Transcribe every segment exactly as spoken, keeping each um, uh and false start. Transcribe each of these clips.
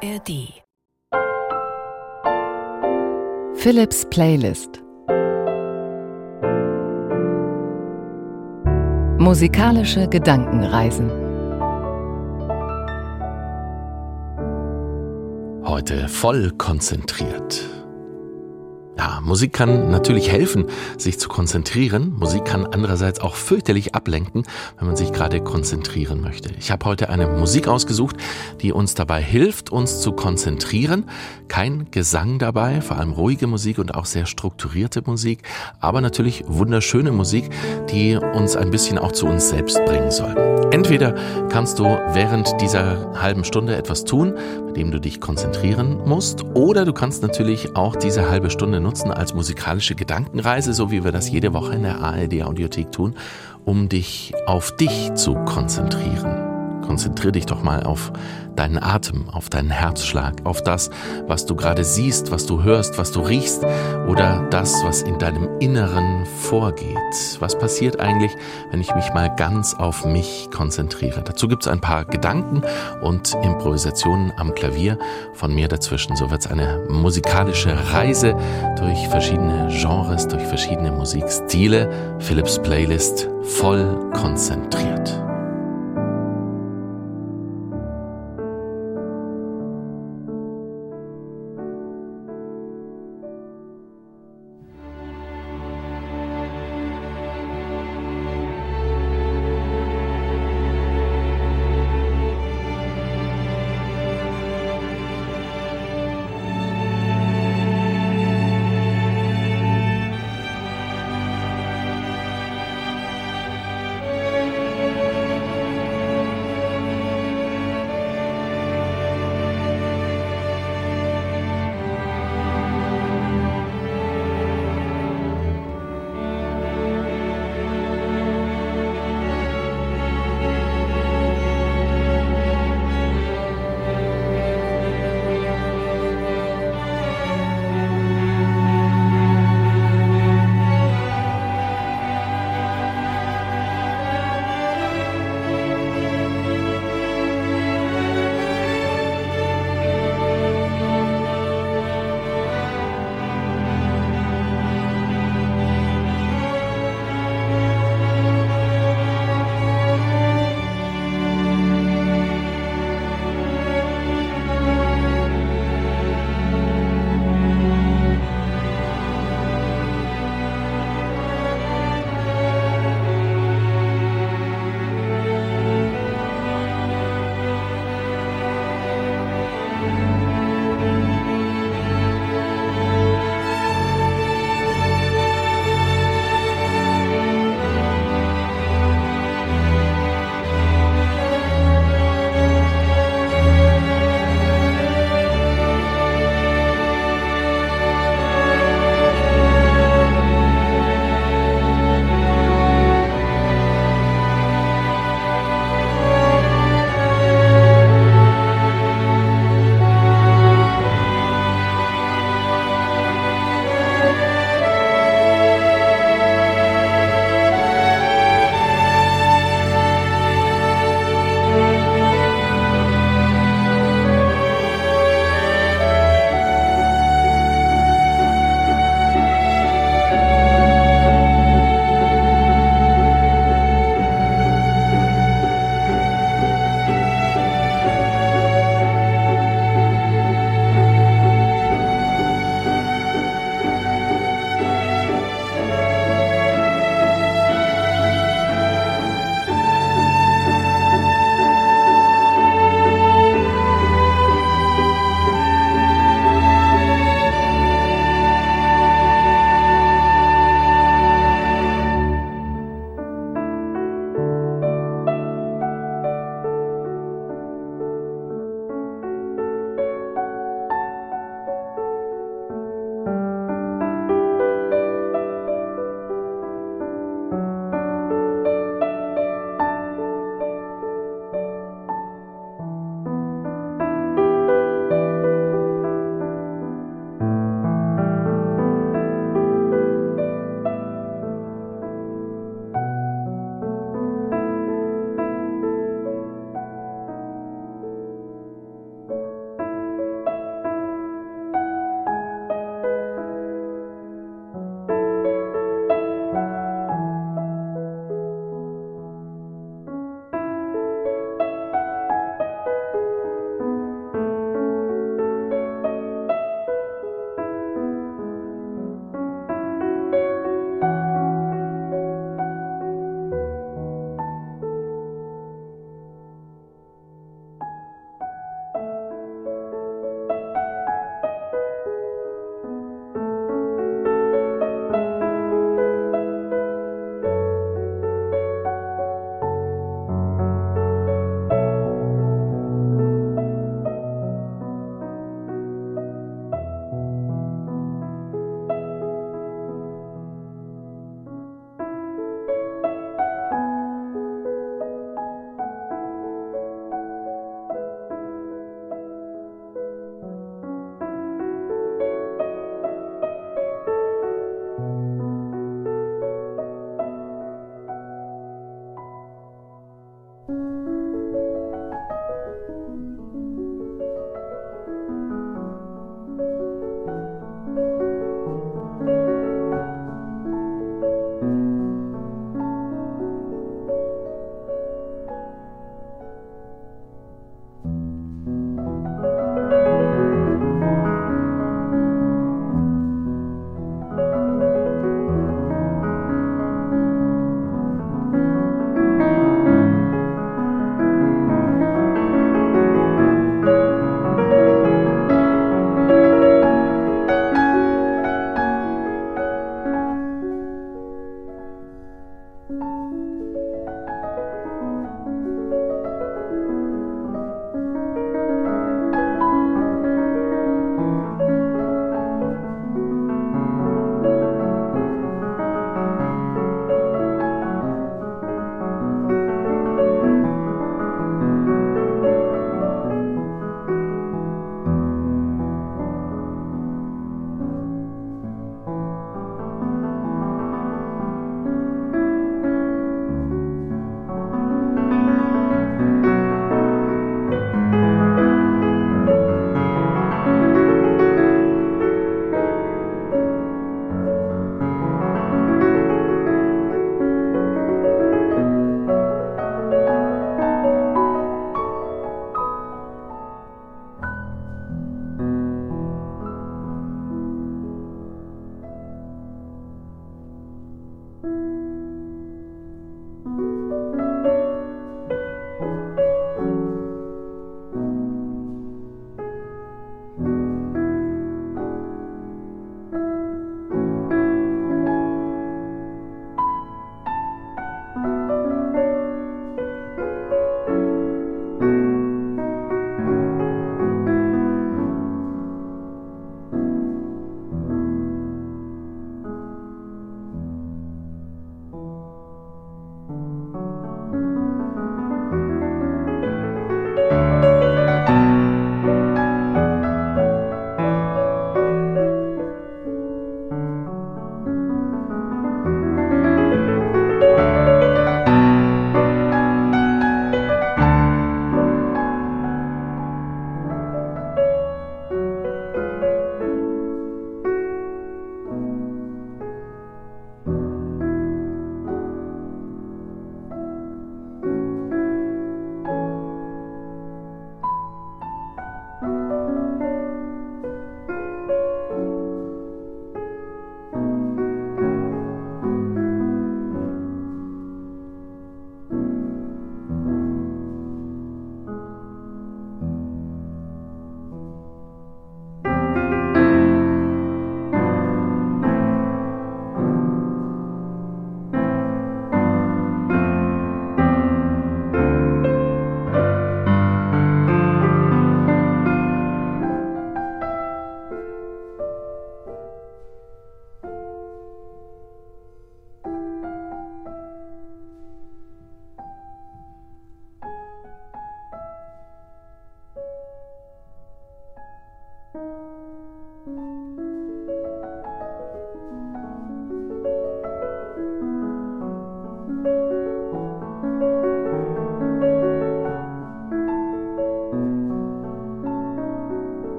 A R D. Philips Playlist. Musikalische Gedankenreisen. Heute voll konzentriert. Ja, Musik kann natürlich helfen, sich zu konzentrieren. Musik kann andererseits auch fürchterlich ablenken, wenn man sich gerade konzentrieren möchte. Ich habe heute eine Musik ausgesucht, die uns dabei hilft, uns zu konzentrieren. Kein Gesang dabei, vor allem ruhige Musik und auch sehr strukturierte Musik, aber natürlich wunderschöne Musik, die uns ein bisschen auch zu uns selbst bringen soll. Entweder kannst du während dieser halben Stunde etwas tun, mit dem du dich konzentrieren musst, oder du kannst natürlich auch diese halbe Stunde nutzen als musikalische Gedankenreise, so wie wir das jede Woche in der A R D Audiothek tun, um dich auf dich zu konzentrieren. Konzentrier dich doch mal auf deinen Atem, auf deinen Herzschlag, auf das, was du gerade siehst, was du hörst, was du riechst oder das, was in deinem Inneren vorgeht. Was passiert eigentlich, wenn ich mich mal ganz auf mich konzentriere? Dazu gibt es ein paar Gedanken und Improvisationen am Klavier von mir dazwischen. So wird es eine musikalische Reise durch verschiedene Genres, durch verschiedene Musikstile. Philips Playlist voll konzentriert.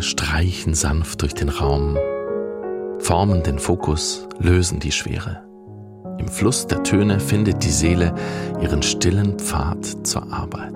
Klänge streichen sanft durch den Raum, formen den Fokus, lösen die Schwere. Im Fluss der Töne findet die Seele ihren stillen Pfad zur Arbeit.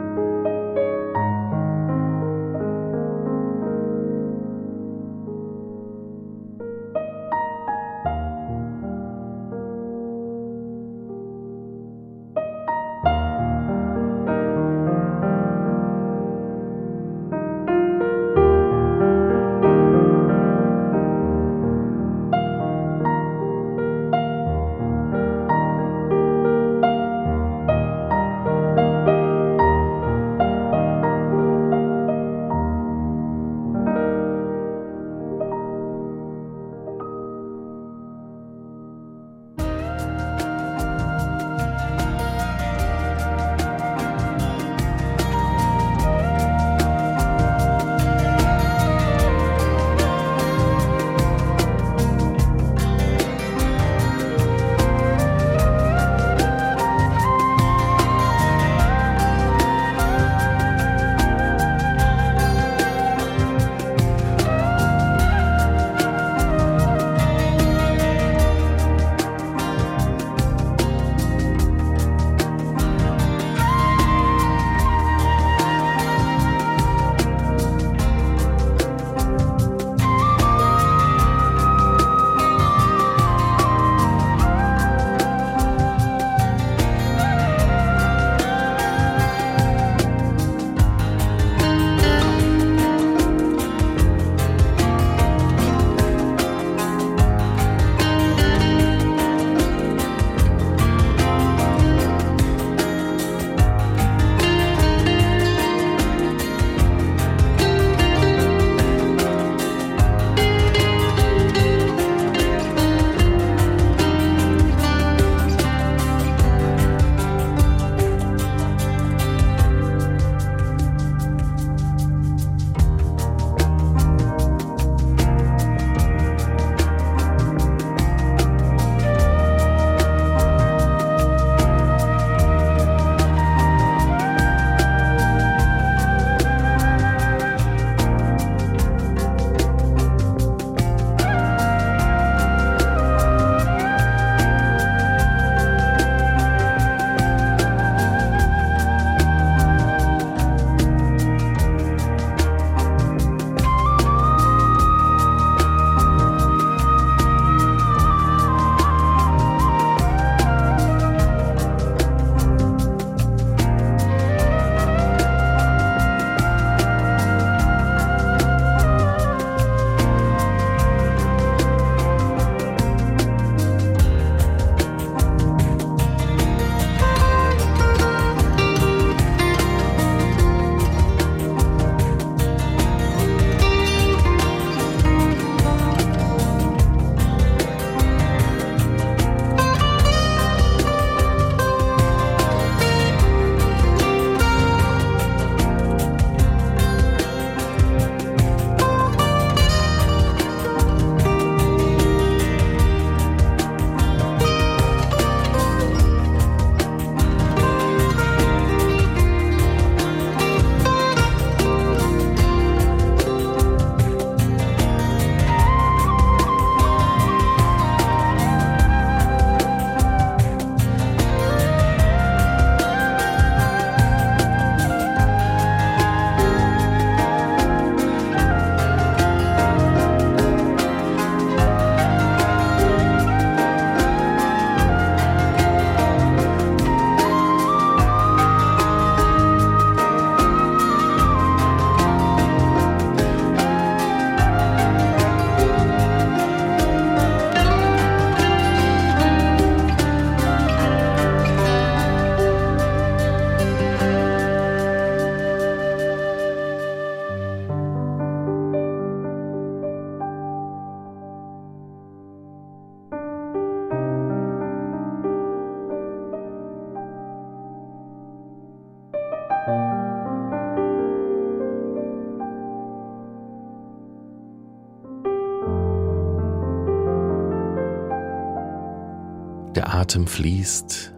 Der Atem fließt,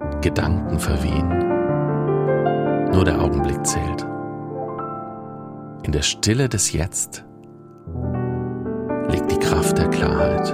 Gedanken verwehen. Nur der Augenblick zählt. In der Stille des Jetzt liegt die Kraft der Klarheit.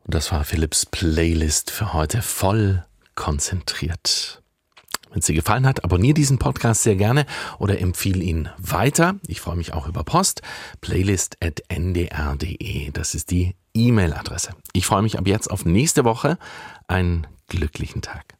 Und das war Philipps Playlist für heute, voll konzentriert. Wenn es dir gefallen hat, abonniere diesen Podcast sehr gerne oder empfehle ihn weiter. Ich freue mich auch über Post. playlist at n d r punkt d e. Das ist die E-Mail-Adresse. Ich freue mich ab jetzt auf nächste Woche. Einen glücklichen Tag.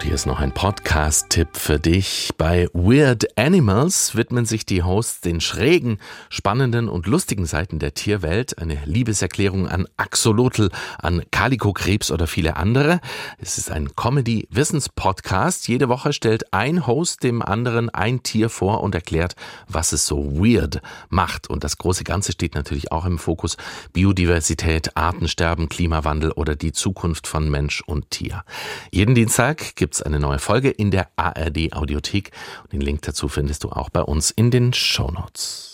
Und hier ist noch ein Podcast-Tipp für dich. Bei Weird Animals widmen sich die Hosts den schrägen, spannenden und lustigen Seiten der Tierwelt. Eine Liebeserklärung an Axolotl, an Kalikokrebs oder viele andere. Es ist ein Comedy-Wissens-Podcast. Jede Woche stellt ein Host dem anderen ein Tier vor und erklärt, was es so weird macht. Und das große Ganze steht natürlich auch im Fokus: Biodiversität, Artensterben, Klimawandel oder die Zukunft von Mensch und Tier. Jeden Dienstag gibt es eine neue Folge in der A R D Audiothek. Den Link dazu findest du auch bei uns in den Shownotes.